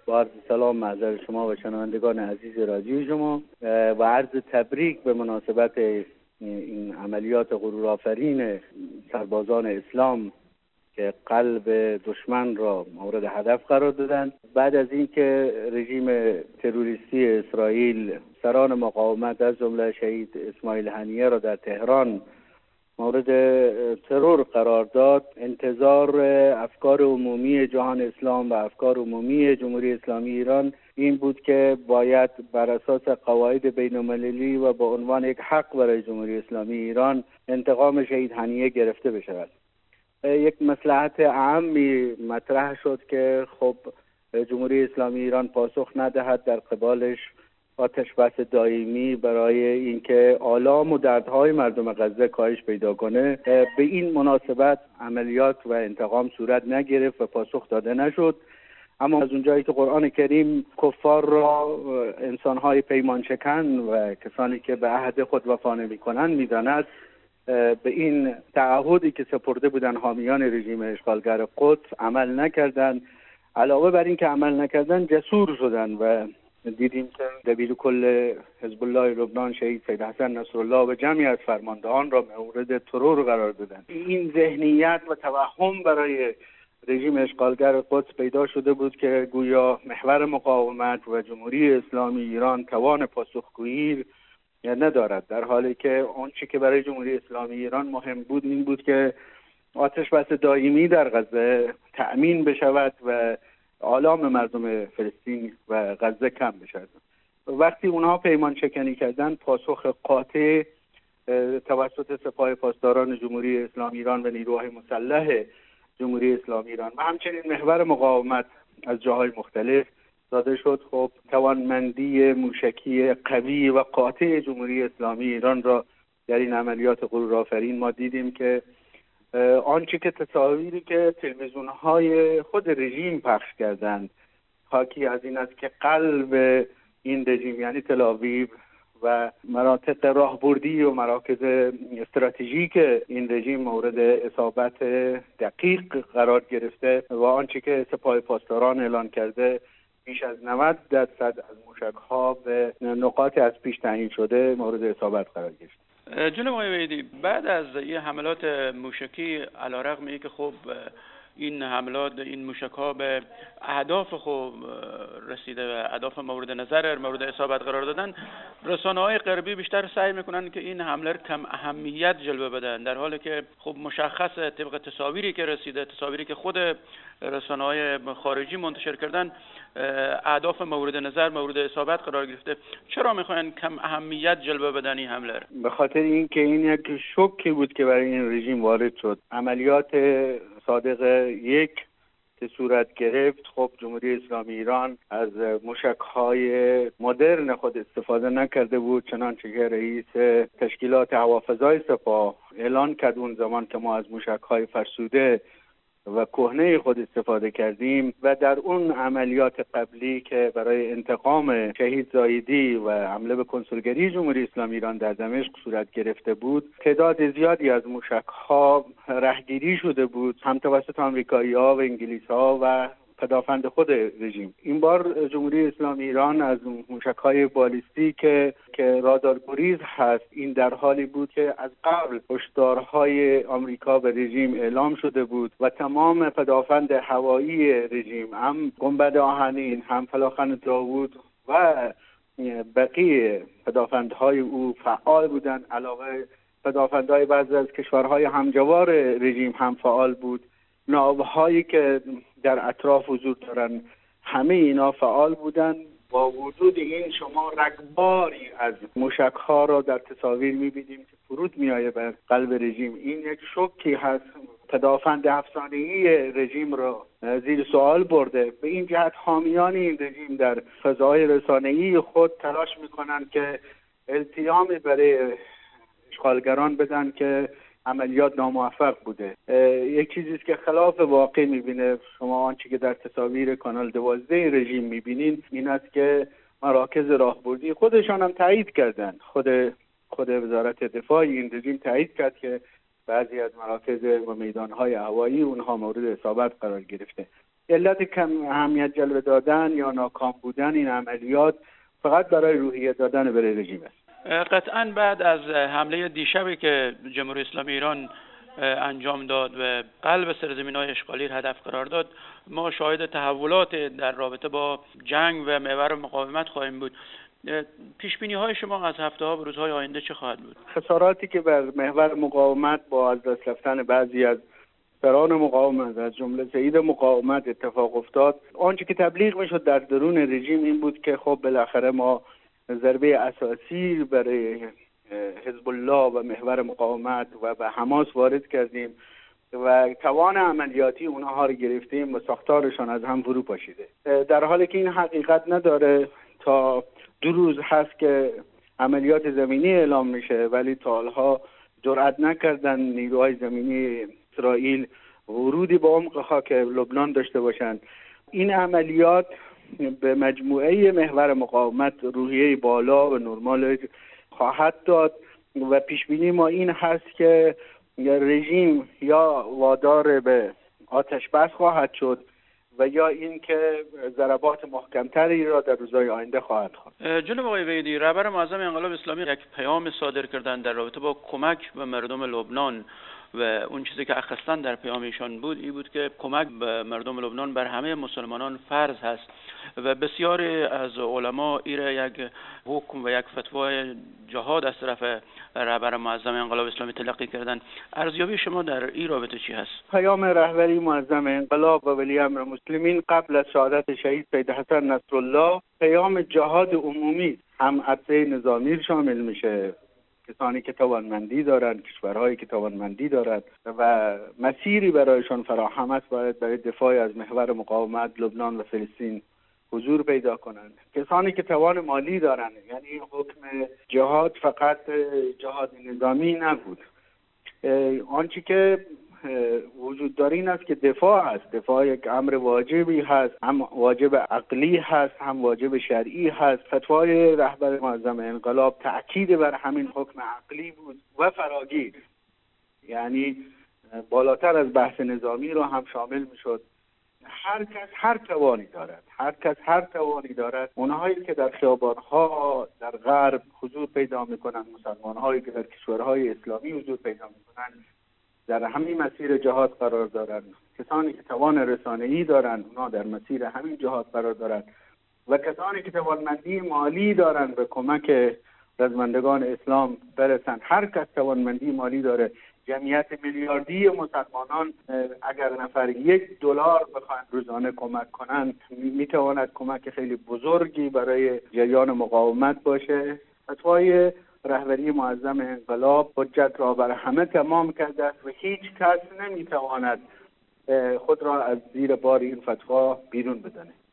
با عرض سلام محضر شما و شنوندگان عزیز رادیو شما و عرض تبریک به مناسبت این عملیات غرورآفرین سربازان اسلام که قلب دشمن را مورد هدف قرار دادند. بعد از اینکه رژیم تروریستی اسرائیل سران مقاومت از جمله شهید اسماعیل هنیه را در تهران مورد ترور قرار داد، انتظار افکار عمومی جهان اسلام و افکار عمومی جمهوری اسلامی ایران این بود که باید بر اساس قواعد بین‌المللی و با عنوان یک حق برای جمهوری اسلامی ایران انتقام شهید هنیه گرفته بشود. یک مصلحت عامی مطرح شد که خب جمهوری اسلامی ایران پاسخ ندهد در قبالش آتش بس دائمی برای اینکه آلام و دردهای مردم غزه کاهش پیدا کنه. به این مناسبت عملیات و انتقام صورت نگرفت و پاسخ داده نشد. اما از اونجایی که قرآن کریم کفار را انسانهای پیمان شکن و کسانی که به عهد خود وفا نمی‌کنند می‌داند، به این تعهدی که سپرده بودن حامیان رژیم اشغالگر قدس عمل نکردند. علاوه بر این که عمل نکردند جسور شدند و دیدیم که دبیر کل حزب الله لبنان شهید سید حسن نصرالله و جمعی از فرماندهان را مورد ترور قرار دادند. این ذهنیت و توهم برای رژیم اشغالگر قدس پیدا شده بود که گویا محور مقاومت و جمهوری اسلامی ایران توان پاسخگویی ندارد، در حالی که آنچه که برای جمهوری اسلامی ایران مهم بود این بود که آتش بس دائمی در غزه تأمین بشود و آلام مردم فلسطین و غزه کم بشود. وقتی اونها پیمان شکنی کردن، پاسخ قاطع توسط سپاه پاسداران جمهوری اسلامی ایران و نیروهای مسلح جمهوری اسلامی ایران و همچنین محور مقاومت از جاهای مختلف داده شد. خب توانمندی موشکی قوی و قاطع جمهوری اسلامی ایران را در این عملیات غرورآفرین ما دیدیم که آنچه که تصاویری که تلویزیون‌های خود رژیم پخش کردند حاکی از این است که قلب این رژیم یعنی تل‌آویو و مناطق راهبردی و مراکز استراتژیک این رژیم مورد اصابت دقیق قرار گرفته و آنچه که سپاه پاسداران اعلان کرده بیش از 90% از موشک‌ها به نقاط از پیش تعیین شده مورد اصابت قرار گرفت. جناب آقای وحیدی، بعد از این حملات موشکی علیرغم اینکه خب این حملات این موشک‌ها به اهداف خب رسیده و اهداف مورد نظر مورد اصابت قرار دادن، رسانه‌های غربی بیشتر سعی میکنن که این حمله کم اهمیت جلوه بدن، در حالی که خب مشخصه طبق تصاویری که رسیده، تصاویری که خود رسانه‌های خارجی منتشر کردن، اهداف مورد نظر مورد اصابت قرار گرفته. چرا میخواین کم اهمیت جلوه بدن این حمله؟ به خاطر اینکه این یک شوکی بود که برای این رژیم وارد شد. عملیات صادق یک که صورت گرفت، خب جمهوری اسلامی ایران از موشک‌های مدرن خود استفاده نکرده بود، چنانچه که رئیس تشکیلات هوافضای سپاه اعلان کرد اون زمان که ما از موشک‌های فرسوده و کهنه خود استفاده کردیم و در اون عملیات قبلی که برای انتقام شهید زاهدی و حمله به کنسولگری جمهوری اسلامی ایران در دمشق صورت گرفته بود، تعداد زیادی از موشک‌ها رهگیری شده بود، هم توسط آمریکایی‌ها و انگلیس‌ها و پدافند خود رژیم. این بار جمهوری اسلامی ایران از موشک‌های بالیستیک که رادارگریز هست، این در حالی بود که از قبل هشدارهای آمریکا به رژیم اعلام شده بود و تمام پدافند هوایی رژیم، هم گنبد آهنین، هم فلاخن داوود و بقیه پدافندهای او فعال بودند. علاوه پدافندهای بعضی از کشورهای همجوار رژیم هم فعال بود. ناوهایی که در اطراف حضور دارن همه اینا فعال بودن. با وجود این شما رگباری از موشک‌ها را در تصاویر می‌بینیم که فرود می‌آید بر قلب رژیم. این یک شوکی هست. پدافند افسانه‌ای رژیم را زیر سوال برده. به این جهت حامیان این رژیم در فضای رسانه‌ای خود تلاش می‌کنند که التیامی برای اشغالگران بدن که عملیات ناموفق بوده. یک چیزی است که خلاف واقع می‌بینه. شما آنچه که در تصاویر کانال 12 رژیم می‌بینید این است که مراکز راهبردی خودشان هم تایید کردند. خود وزارت دفاع این رژیم تایید کرد که بعضی از مراکز و میدان‌های هوایی اونها مورد اصابت قرار گرفته. علت کم اهمیت جلوه دادن یا ناکام بودن این عملیات فقط برای روحیه دادن به رژیم است. قطعاً بعد از حمله دیشبی که جمهوری اسلامی ایران انجام داد و قلب سرزمین‌های اشغالی را هدف قرار داد، ما شاهد تحولات در رابطه با جنگ و محور مقاومت خواهیم بود. پیش‌بینی‌های شما از هفته‌ها و روزهای آینده چه خواهد بود؟ خساراتی که بر محور مقاومت با از دست رفتن بعضی از سران مقاومت از جمله سید مقاومت اتفاق افتاد، آنچه که تبلیغ میشد در درون رژیم این بود که خب بالاخره ما ضربه اساسی برای حزب الله و محور مقاومت و به حماس وارد کردیم و توان عملیاتی اونها رو گرفتیم و ساختارشان از هم فرو پاشیده، در حالی که این حقیقت نداره. تا 2 روز هست که عملیات زمینی اعلام میشه ولی تا حالها جرئت نکردن نیروهای زمینی اسرائیل ورودی به عمق خاک لبنان داشته باشند. این عملیات به مجموعه محور مقاومت روحیه بالا و نرمال خواهد داد و پیشبینی ما این هست که رژیم یا وادار به آتش بس خواهد شد و یا اینکه ضربات محکمتری را در روزهای آینده خواهد خواست. جناب آقای وحیدی، رهبر معظم انقلاب اسلامی یک پیام صادر کردن در رابطه با کمک به مردم لبنان و اون چیزی که اخستن در پیام ایشان بود این بود که کمک به مردم لبنان بر همه مسلمانان فرض هست و بسیاری از علما این را یک حکم و یک فتوای جهاد از طرف رهبر معظم انقلاب اسلامی تلقی کردن. ارزیابی شما در این رابطه چی هست؟ پیام رهبری معظم انقلاب و ولی امر مسلمین قبل از شهادت شهید سید حسن نصرالله پیام جهاد عمومی، هم عرصه نظامی شامل میشه، کسانی که توانمندی دارند، کشورهایی که توانمندی دارند و مسیری برایشان فراهم است باید برای دفاع از محور مقاومت لبنان و فلسطین حضور پیدا کنند. کسانی که توان مالی دارند، یعنی حکم جهاد فقط جهاد نظامی نبود، آنچه که وجود داره این است که دفاع است. دفاع یک امر واجبی هست، هم واجب عقلی هست هم واجب شرعی هست. فتوای رهبر معظم انقلاب تأکید بر همین حکم عقلی بود و فراگیر، یعنی بالاتر از بحث نظامی رو هم شامل میشد. هر کس هر توانی دارد، اونهایی که در خیابان‌ها در غرب حضور پیدا میکنند، مسلمان‌هایی که در کشورهای اسلامی حضور پیدا میکنند، در همین مسیر جهاد قرار دارند. کسانی که توان رسانه‌ای دارند اونا در مسیر همین جهاد قرار دارند و کسانی که توانمندی مالی دارند به کمک رزمندگان اسلام برسند. هر کس توانمندی مالی داره. جمعیت میلیاردی مسلمانان اگر نفر $1 بخواهند روزانه کمک کنند میتواند کمک خیلی بزرگی برای جریان مقاومت باشه. فتوای رهبری معظم انقلاب حجت را بر همه تمام کرده است و هیچ کس نمیتواند خود را از زیر بار این فتوا بیرون بدانه.